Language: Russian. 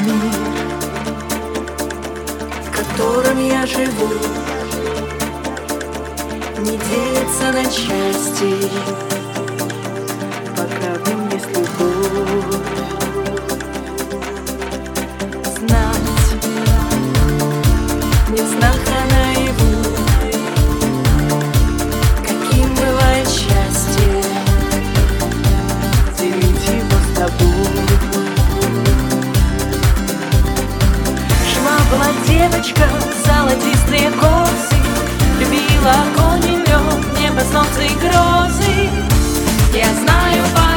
мир, в котором я живу, не делится на части, пока в нем есть любовь. Знать не в снах, а наяву, каким бывает счастье, делить его с тобой. Жила была девочка, золотистые косы, любила огонь и лед, небо, солнце и грозы. Я знаю,